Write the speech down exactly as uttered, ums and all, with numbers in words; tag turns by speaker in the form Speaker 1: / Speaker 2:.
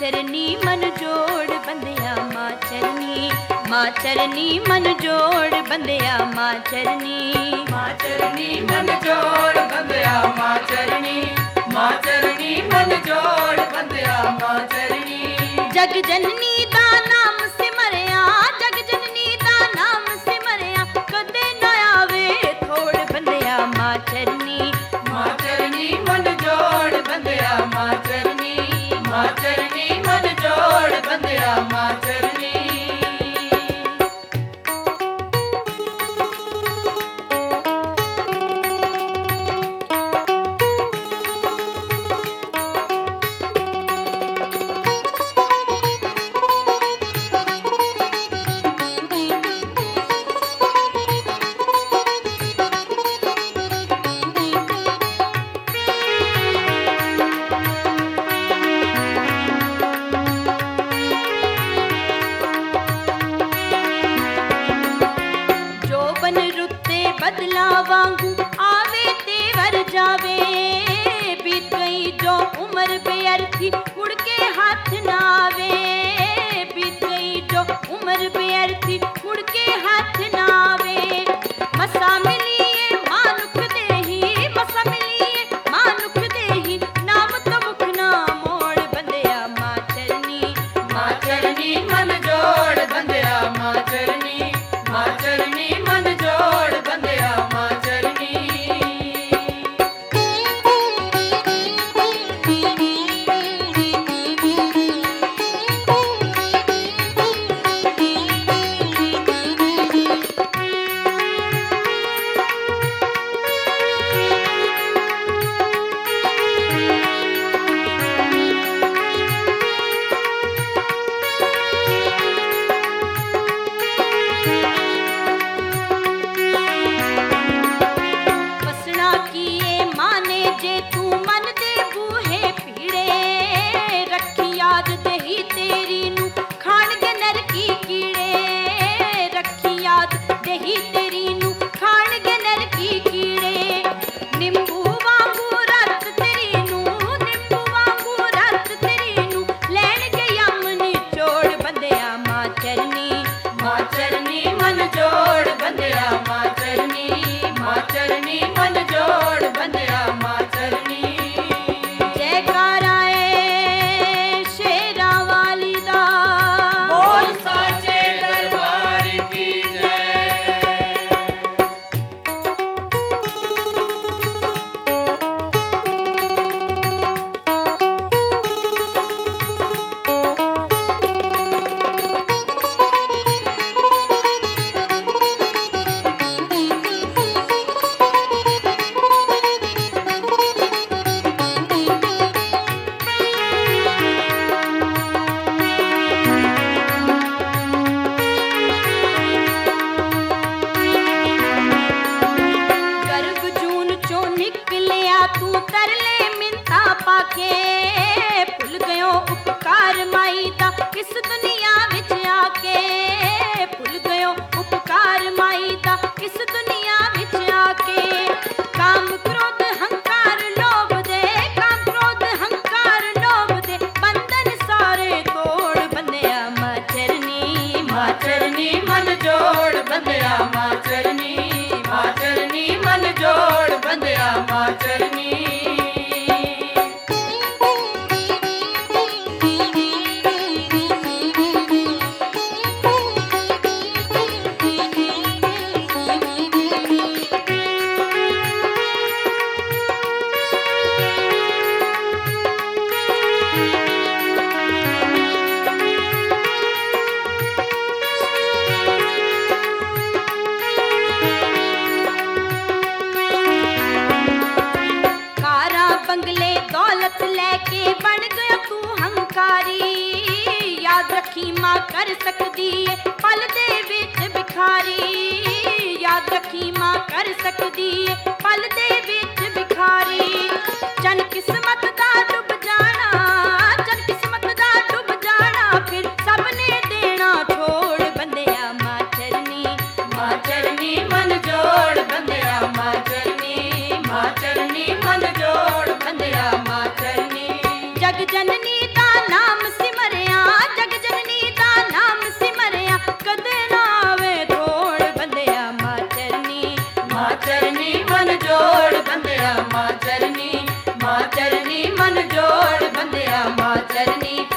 Speaker 1: चरनी मन जोड़ बंदिया माँ चरनी, माँ चरनी मन जोड़ बंदिया माँ चरनी,
Speaker 2: माँ चरनी मन जोड़ बंदिया माँ चरनी, माँ चरनी मन जोड़ बंदिया माँ चरनी।
Speaker 1: जग जननी दा नाम सिमरिया, जग जननी दा नाम सिमरिया, कदे ना आवे थोड़ बंदिया माँ चरनी,
Speaker 2: माँ चरनी मन जोड़ बंदिया माँ चरनी, माँ चरनी मन जोड़ बंदिया माँ चरनी।
Speaker 1: बदला वांगू आवे तेवर जावे, बीत गई जो उम्र बेअर्थी मुड़ के हाथ ना आवे, बीत गई जो उम्र बेअर्थी मुड़ के हाथ ना आवे। मसा मिलिए मानुख देही, मसा मिलिए मानुख देही, नाम तो मुख ना मोड़ बंदिया माँ चरनी,
Speaker 2: माँ चरनी मन जोड़ बंदिया माँ चरनी, माँ चरनी मन जोड़ बंदिया माँ चरनी।
Speaker 1: इस दुनिया विच आके भुल गयो उपकार माई दा, इस दुनिया विच आके। काम क्रोध हंकार लोभ दे, काम क्रोध हंकार लोभ दे, बंधन सारे तोड़ बंदिया माँ चरनी,
Speaker 2: माँ चरनी मन जोड़ बंदिया माँ चरनी, माँ चरनी मन जोड़ बंदिया माँ चरनी।
Speaker 1: बंगले दौलत लेके बन गया तू हंकारी, याद रखी मां कर सकदी है पल दे विच भिखारी, याद रखी मां कर सकदी है पल दे विच भिखारी। जन किस्मत दा डुब जाना, जन किस्मत दा डुब जाना, फिर सबने देना छोड़ बंदिया मां चरनी,
Speaker 2: मां चरनी मन जोड़ बंदिया मां चरनी, मां चरनी मन जोड़ बंदिया मां चरनी।
Speaker 1: जग जननी दा नाम सिमर
Speaker 2: ਮਾਂ ਚਰਨੀ ਮਨ ਜੋੜ ਬੰਦਿਆ ਮਾਂ ਚਰਨੀ ਮਾਂ ਚਰਨੀ ਮਨ ਜੋੜ ਬੰਦਿਆ ਮਾਂ ਚਰਨੀ